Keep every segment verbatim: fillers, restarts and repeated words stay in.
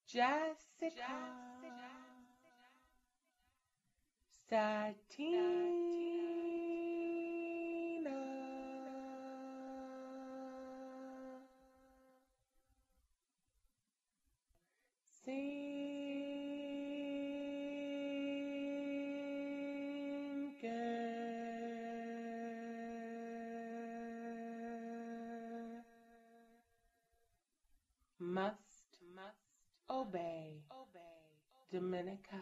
Jessica, Satina, Singer, must obey, Dominica.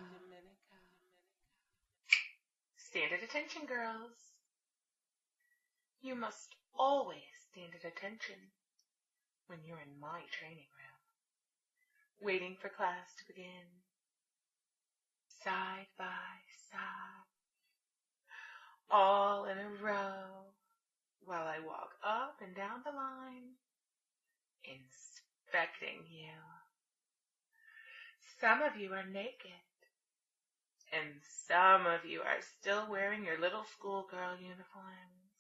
Stand at attention, girls. You must always stand at attention when you're in my training room, waiting for class to begin. Side by side, all in a row, while I walk up and down the line, inspecting you. Some of you are naked, and some of you are still wearing your little schoolgirl uniforms.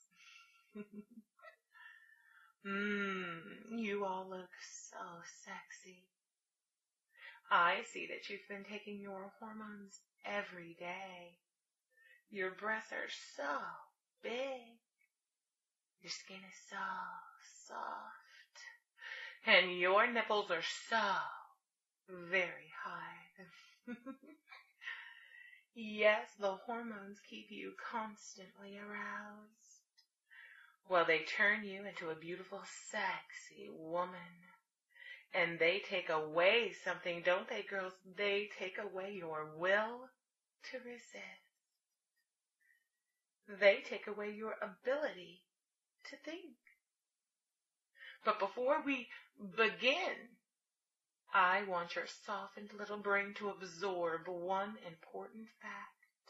Mmm, you all look so sexy. I see that you've been taking your hormones every day. Your breasts are so big. Your skin is so soft. And your nipples are so very hard. Yes, the hormones keep you constantly aroused. Well, they turn you into a beautiful, sexy woman. And they take away something, don't they, girls? They take away your will to resist. They take away your ability to think. But before we begin, I want your softened little brain to absorb one important fact.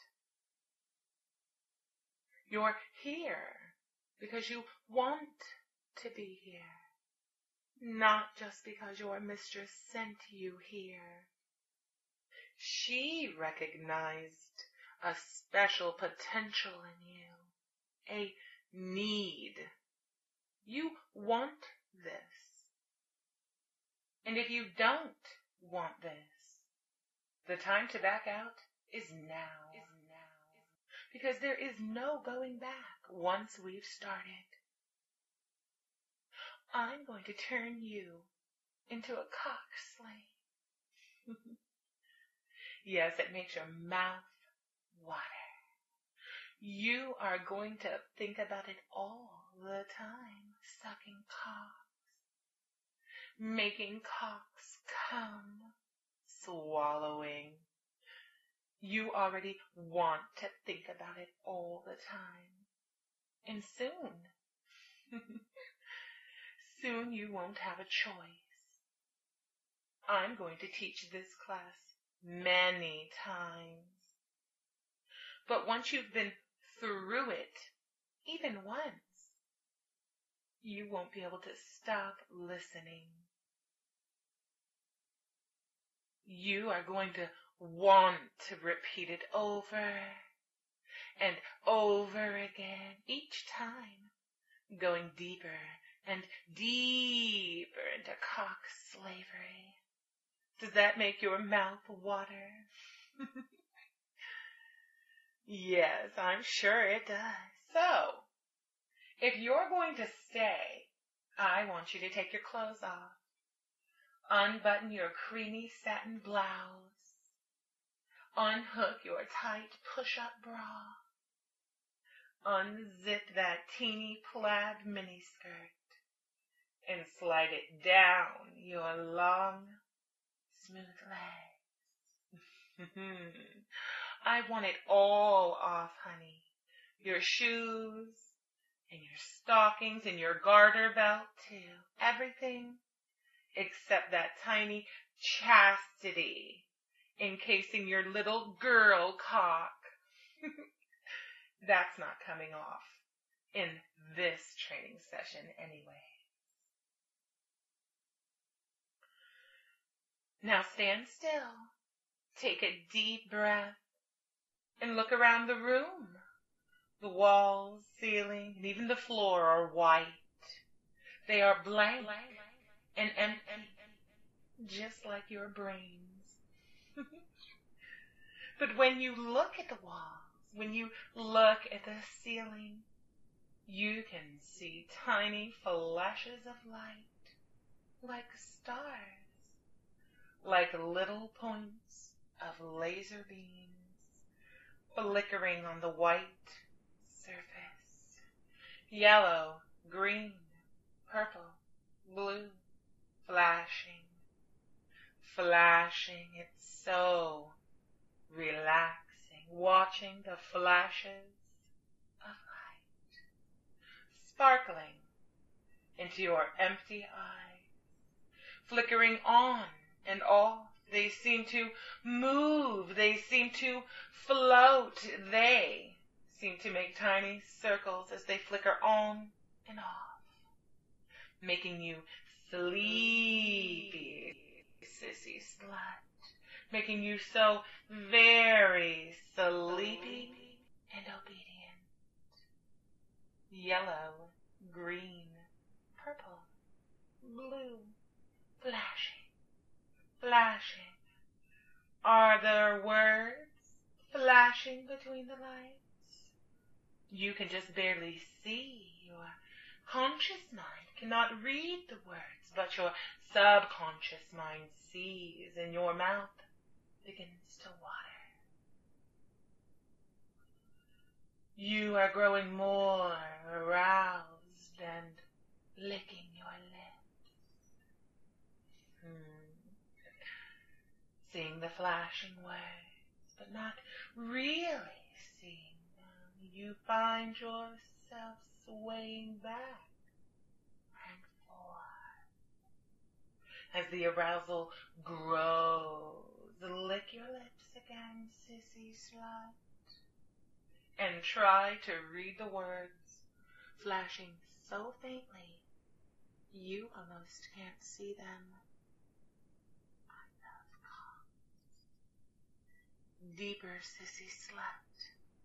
You're here because you want to be here, not just because your mistress sent you here. She recognized a special potential in you, a need. You want this. And if you don't want this, the time to back out is now. Because there is no going back once we've started. I'm going to turn you into a cock slave. Yes, it makes your mouth water. You are going to think about it all the time, sucking cocks, making cocks come, swallowing. You already want to think about it all the time. And soon, soon you won't have a choice. I'm going to teach this class many times. But once you've been through it, even once, you won't be able to stop listening. You are going to want to repeat it over and over again, each time going deeper and deeper into cock slavery. Does that make your mouth water? Yes, I'm sure it does. So, if you're going to stay, I want you to take your clothes off. Unbutton your creamy satin blouse. Unhook your tight push-up bra. Unzip that teeny plaid miniskirt and slide it down your long, smooth legs. I want it all off, honey. Your shoes and your stockings and your garter belt too. Everything except that tiny chastity encasing your little girl cock. That's not coming off in this training session anyway. Now stand still. Take a deep breath and look around the room. The walls, ceiling, and even the floor are white. They are blank and empty. just like your brains. But when you look at the walls, when you look at the ceiling, you can see tiny flashes of light, like stars, like little points of laser beams, flickering on the white surface. Yellow, green, purple, blue, flashing, flashing. It's so relaxing, watching the flashes of light sparkling into your empty eyes, flickering on and off. They seem to move. They seem to float. They seem to make tiny circles as they flicker on and off, making you sleepy, sissy slut, making you so very sleepy and obedient. Yellow, green, purple, blue, flashing, flashing. Are there words flashing between the lights? You can just barely see. Your conscious mind cannot read the words, but your subconscious mind sees, and your mouth begins to water. You are growing more aroused and licking your lips. Hmm. Seeing the flashing words, but not really seeing them. You find yourself swaying back and forth as the arousal grows. Lick your lips again, sissy slut, and try to read the words flashing so faintly you almost can't see them. I love cocks. Deeper, sissy slut.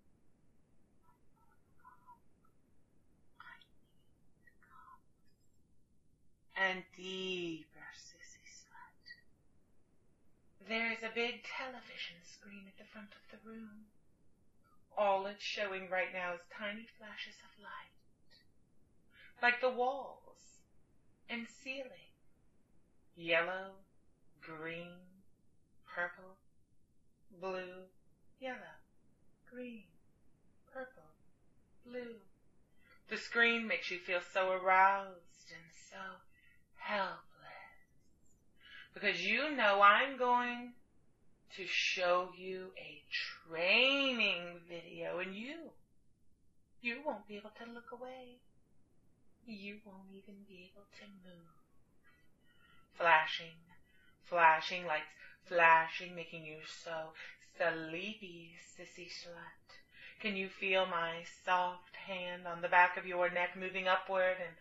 I need cocks. And deeper, sissy slut. There is a big television screen at the front of the room. All it's showing right now is tiny flashes of light, like the walls and ceiling. Yellow, green, purple, blue, yellow, green, purple, blue. The screen makes you feel so aroused and so helpless, because you know I'm going to show you a training video, and you, you won't be able to look away. You won't even be able to move. Flashing, flashing, lights flashing, making you so sleepy, sissy slut. Can you feel my soft hand on the back of your neck moving upward and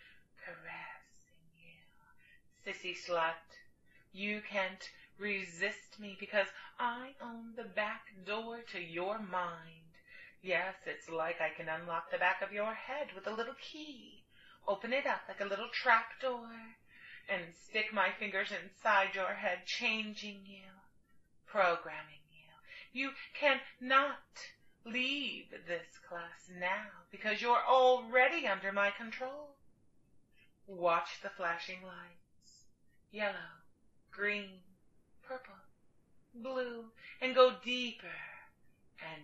caressing you? Sissy slut, you can't resist me because I own the back door to your mind. Yes, it's like I can unlock the back of your head with a little key, open it up like a little trap door, and stick my fingers inside your head, changing you, programming you. You cannot leave this class now because you're already under my control. Watch the flashing lights, yellow, green, purple, blue, and go deeper and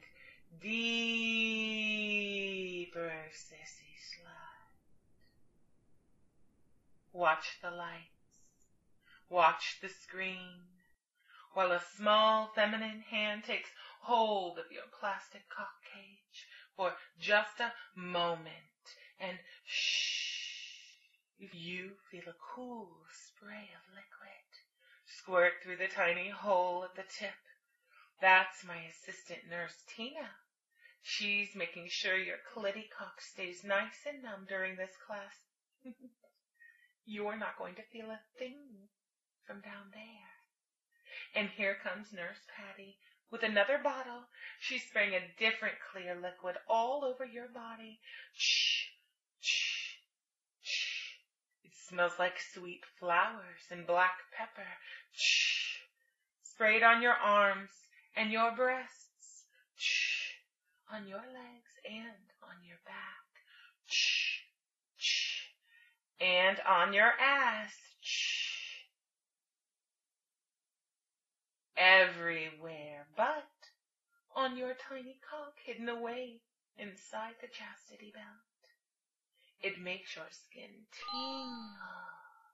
deeper, sissy slut. Watch the lights, watch the screen, while a small feminine hand takes hold of your plastic cock cage for just a moment, and shh, you feel a cool spray of liquid squirt through the tiny hole at the tip. That's my assistant nurse, Tina. She's making sure your clitty cock stays nice and numb during this class. You're not going to feel a thing from down there. And here comes Nurse Patty with another bottle. She's spraying a different clear liquid all over your body. Shh, shh, shh. It's Smells like sweet flowers and black pepper. Shh. Sprayed on your arms and your breasts. Shh. On your legs and on your back. Shh. Shh. And on your ass. Shh. Everywhere but on your tiny cock hidden away inside the chastity belt. It makes your skin tingle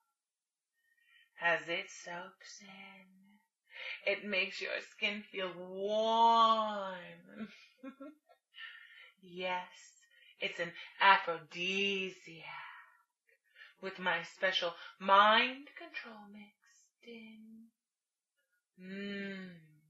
as it soaks in. It makes your skin feel warm. Yes, it's an aphrodisiac with my special mind control mixed in. Mmm.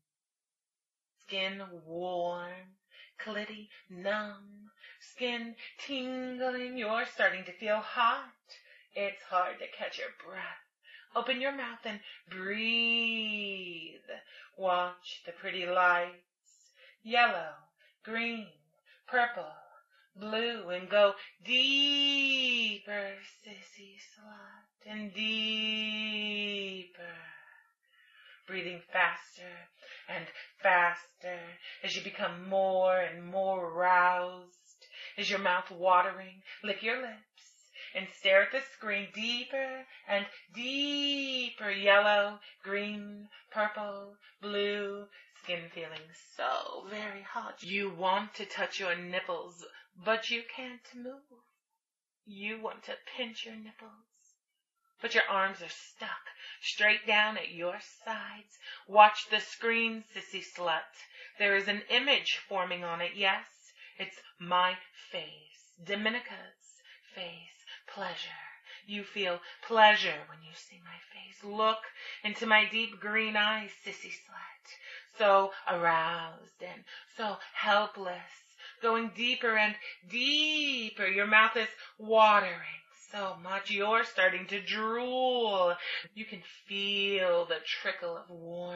Skin warm, clitty numb, skin tingling. You're starting to feel hot. It's hard to catch your breath. Open your mouth and breathe. Watch the pretty lights. Yellow, green, purple, blue, and go deeper, sissy slut, and deeper. Breathing faster and faster as you become more and more aroused. Is your mouth watering? Lick your lips and stare at the screen deeper and deeper. Yellow, green, purple, blue, skin feeling so very hot. You want to touch your nipples, but you can't move. You want to pinch your nipples, but your arms are stuck straight down at your sides. Watch the screen, sissy slut. There is an image forming on it, yes. It's my face, Dominica's face, pleasure. You feel pleasure when you see my face. Look into my deep green eyes, sissy slut. So aroused and so helpless. Going deeper and deeper. Your mouth is watering so much you're starting to drool. You can feel the trickle of warm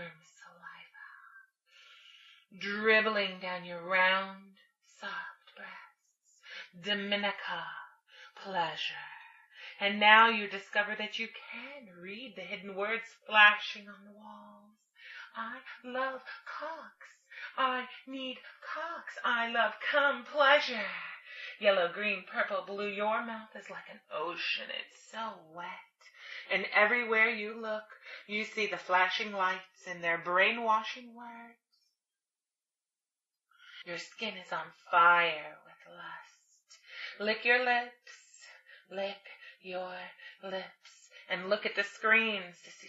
saliva dribbling down your round, soft breasts. Dominica, pleasure. And now you discover that you can read the hidden words flashing on the walls. I love cocks. I need cocks. I love cum pleasure. Yellow, green, purple, blue, your mouth is like an ocean. It's so wet. And everywhere you look, you see the flashing lights and their brainwashing words. Your skin is on fire with lust. Lick your lips, lick your lips, and look at the screen, sissy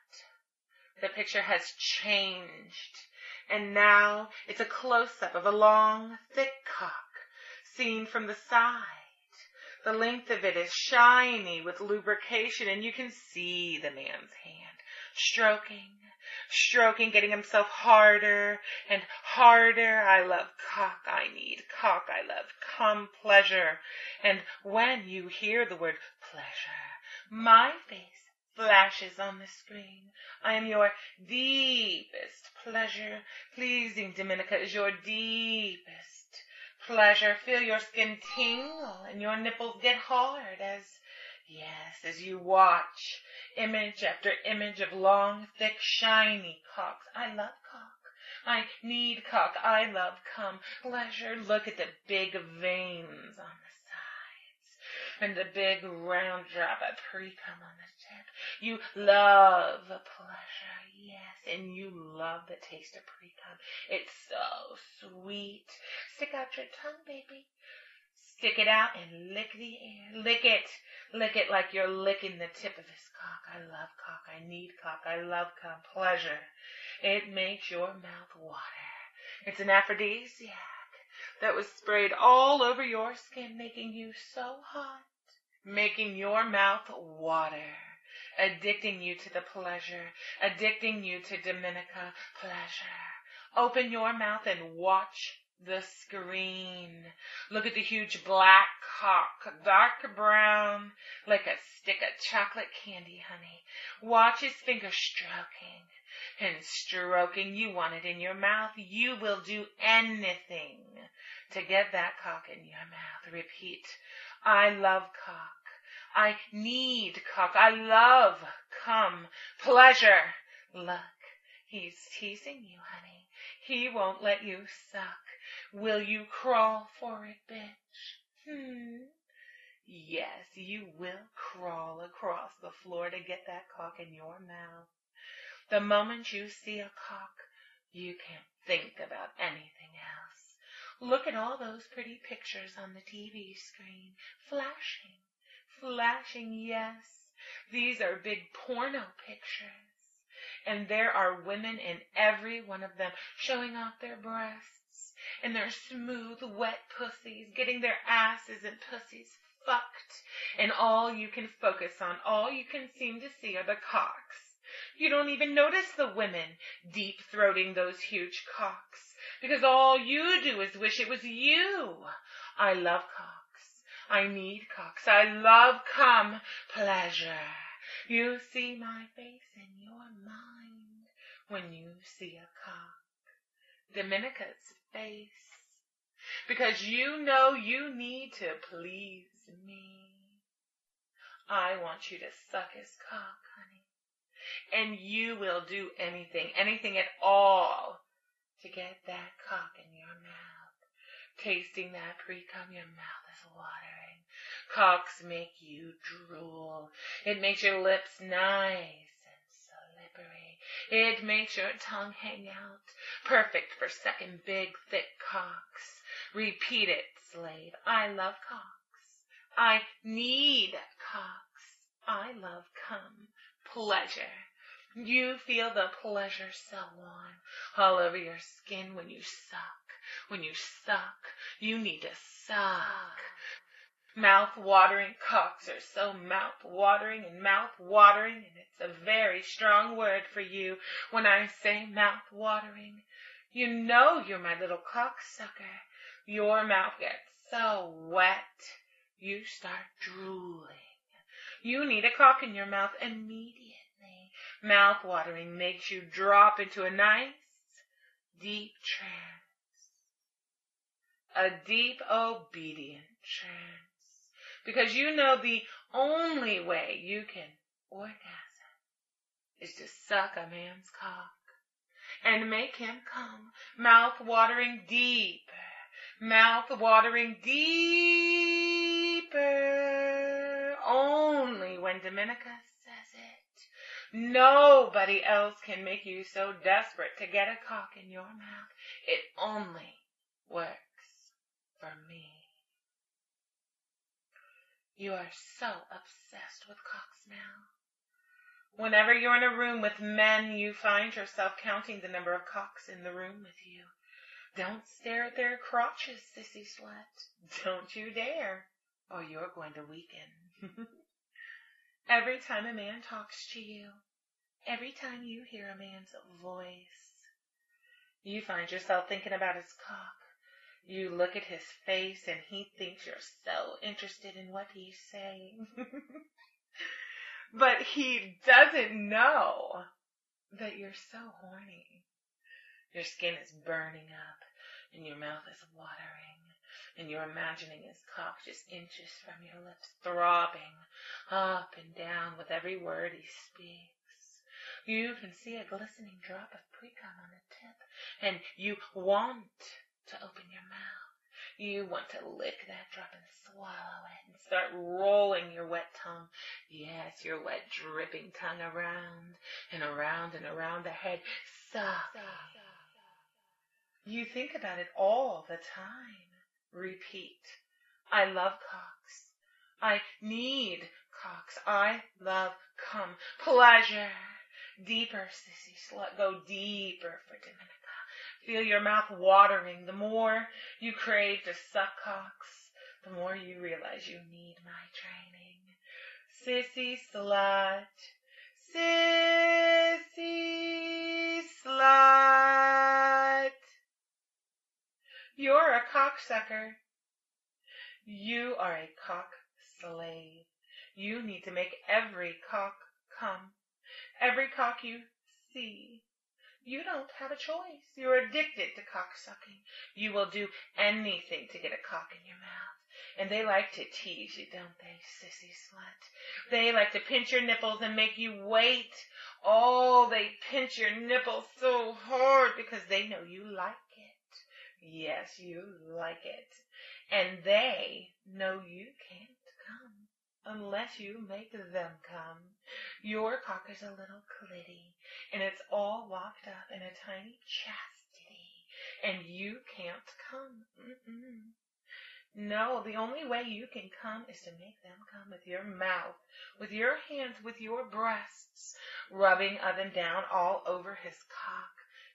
slut. The picture has changed, and now it's a close-up of a long, thick cock seen from the side. The length of it is shiny with lubrication, and you can see the man's hand stroking, stroking, getting himself harder and harder. I love cock, I need cock, I love cum pleasure. And when you hear the word pleasure, my face flashes on the screen. I am your deepest pleasure. Pleasing Dominica is your deepest pleasure. Feel your skin tingle and your nipples get hard as, yes, as you watch image after image of long, thick, shiny cocks. I love cock. I need cock. I love cum pleasure. Look at the big veins on the sides and the big round drop of pre-cum on the tip. You love pleasure, yes, and you love the taste of pre-cum. It's so sweet. Stick out your tongue, baby. Stick it out and lick the air. Lick it. Lick it like you're licking the tip of his cock. I love cock. I need cock. I love cum pleasure. It makes your mouth water. It's an aphrodisiac that was sprayed all over your skin, making you so hot, making your mouth water, addicting you to the pleasure, addicting you to Dominica pleasure. Open your mouth and watch the screen. Look at the huge black cock, dark brown, like a stick of chocolate candy, honey. Watch his fingers stroking and stroking. You want it in your mouth. You will do anything to get that cock in your mouth. Repeat. I love cock. I need cock. I love come. Pleasure. Look, he's teasing you, honey. He won't let you suck. Will you crawl for it, bitch? Hmm. Yes, you will crawl across the floor to get that cock in your mouth. The moment you see a cock, you can't think about anything else. Look at all those pretty pictures on the T V screen. Flashing. Flashing, yes. These are big porno pictures. And there are women in every one of them showing off their breasts and their smooth, wet pussies, getting their asses and pussies fucked. And all you can focus on, all you can seem to see are the cocks. You don't even notice the women deep-throating those huge cocks, because all you do is wish it was you. I love cocks. I need cocks. I love cum. Pleasure. You see my face in your mind when you see a cock. Dominica's face. Because you know you need to please me. I want you to suck his cock, honey. And you will do anything, anything at all, to get that cock in your mouth. Tasting that pre-cum, your mouth is watering. Cocks make you drool. It makes your lips nice and slippery. It makes your tongue hang out. Perfect for sucking big, thick cocks. Repeat it, slave. I love cocks. I need cocks. I love cum. Pleasure. You feel the pleasure so warm all over your skin when you suck. When you suck, you need to suck. Mouth-watering cocks are so mouth-watering and mouth-watering, and it's a very strong word for you when I say mouth-watering. You know you're my little cocksucker. Your mouth gets so wet, you start drooling. You need a cock in your mouth immediately. Mouth-watering makes you drop into a nice, deep trance. A deep, obedient trance. Because you know the only way you can orgasm is to suck a man's cock and make him come. Mouth-watering deeper. Mouth-watering deeper. Only when Dominica says it. Nobody else can make you so desperate to get a cock in your mouth. It only works for me. You are so obsessed with cocks now. Whenever you're in a room with men, you find yourself counting the number of cocks in the room with you. Don't stare at their crotches, sissy slut. Don't you dare, or you're going to weaken. Every time a man talks to you, every time you hear a man's voice, you find yourself thinking about his cock. You look at his face and he thinks you're so interested in what he's saying. But he doesn't know that you're so horny. Your skin is burning up and your mouth is watering and you're imagining his cock just inches from your lips, throbbing up and down with every word he speaks. You can see a glistening drop of pre-cum on the tip and you want to open your mouth. You want to lick that drop and swallow it and start rolling your wet tongue. Yes, your wet dripping tongue around and around and around the head. Suck. You think about it all the time. Repeat. I love cocks. I need cocks. I love cum. Pleasure. Deeper, sissy slut. Go deeper for Dominica. Feel your mouth watering. The more you crave to suck cocks, the more you realize you need my training. Sissy slut. Sissy slut. You're a cocksucker. You are a cock slave. You need to make every cock come. Every cock you see. You don't have a choice. You're addicted to cocksucking. You will do anything to get a cock in your mouth. And they like to tease you, don't they, sissy slut? They like to pinch your nipples and make you wait. Oh, they pinch your nipples so hard because they know you like it. Yes, you like it. And they know you can't come unless you make them come. Your cock is a little clitty, and it's all locked up in a tiny chastity, and you can't come. Mm-mm. No, the only way you can come is to make them come with your mouth, with your hands, with your breasts, rubbing up and down all over his cock.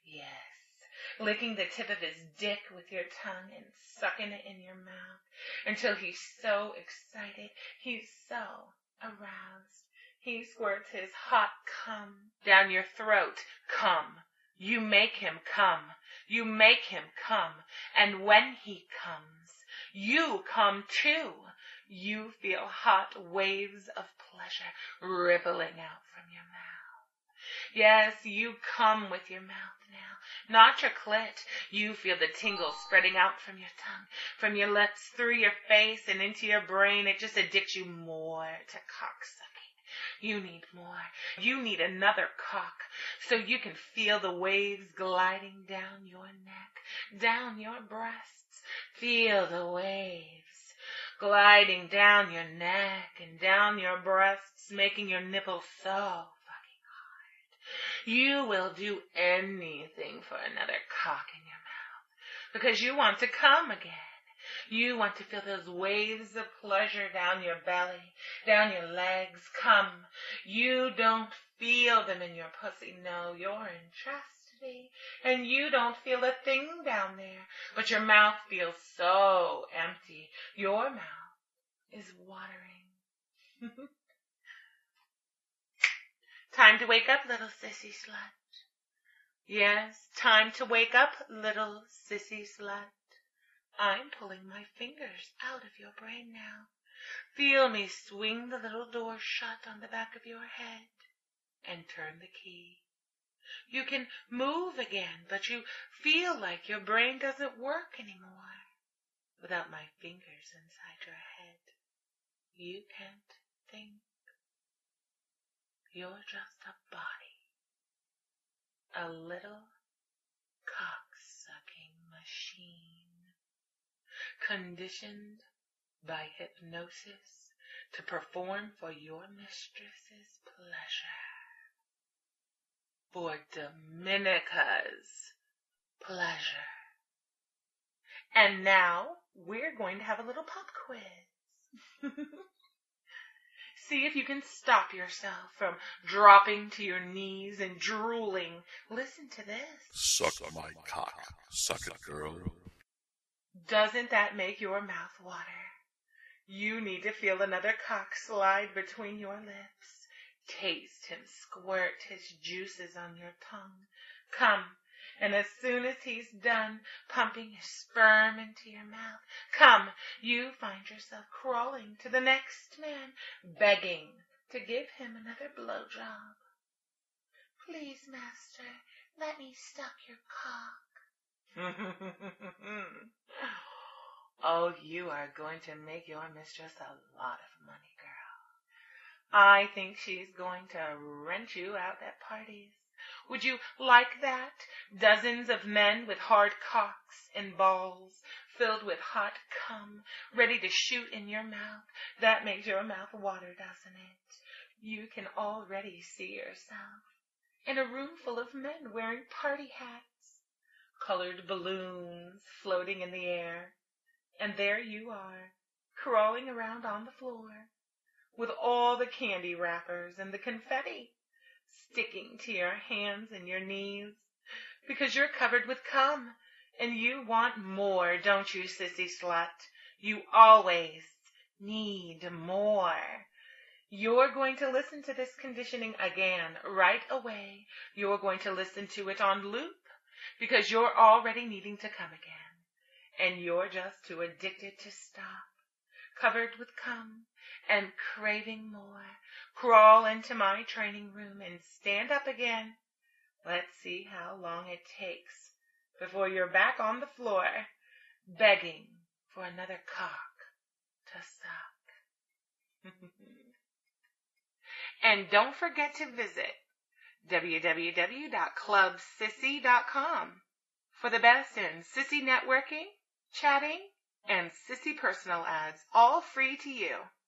Yes, licking the tip of his dick with your tongue and sucking it in your mouth until he's so excited, he's so aroused. He squirts his hot cum down your throat. Come. You make him come. You make him come. And when he comes, you come too. You feel hot waves of pleasure rippling out from your mouth. Yes, you come with your mouth now, not your clit. You feel the tingles spreading out from your tongue, from your lips, through your face, and into your brain. It just addicts you more to cocksucking. You need more. You need another cock so you can feel the waves gliding down your neck, down your breasts. Feel the waves gliding down your neck and down your breasts, making your nipples so fucking hard. You will do anything for another cock in your mouth because you want to come again. You want to feel those waves of pleasure down your belly, down your legs. Come. You don't feel them in your pussy. No, you're in chastity. And you don't feel a thing down there. But your mouth feels so empty. Your mouth is watering. Time to wake up, little sissy slut. Yes, time to wake up, little sissy slut. I'm pulling my fingers out of your brain now. Feel me swing the little door shut on the back of your head and turn the key. You can move again, but you feel like your brain doesn't work anymore. Without my fingers inside your head, you can't think. You're just a body, a little cock-sucking machine, conditioned by hypnosis to perform for your mistress's pleasure, for Dominica's pleasure. And now we're going to have a little pop quiz. See if you can stop yourself from dropping to your knees and drooling. Listen to this. Suck my cock. Suck it, girl. Doesn't that make your mouth water? You need to feel another cock slide between your lips. Taste him squirt his juices on your tongue. Come, and as soon as he's done pumping his sperm into your mouth, come, you find yourself crawling to the next man, begging to give him another blowjob. Please, master, let me suck your cock. Oh, you are going to make your mistress a lot of money, girl. I think she's going to rent you out at parties. Would you like that? Dozens of men with hard cocks and balls filled with hot cum, ready to shoot in your mouth. That makes your mouth water, doesn't it? You can already see yourself in a room full of men wearing party hats, colored balloons floating in the air. And there you are, crawling around on the floor, with all the candy wrappers and the confetti sticking to your hands and your knees, because you're covered with cum, and you want more, don't you, sissy slut? You always need more. You're going to listen to this conditioning again right away. You're going to listen to it on loop, because you're already needing to come again. And you're just too addicted to stop, covered with cum and craving more. Crawl into my training room and stand up again Let's see how long it takes before you're back on the floor begging for another cock to suck. And don't forget to visit w w w dot club sissy dot com for the best in sissy networking, chatting, and sissy personal ads, all free to you.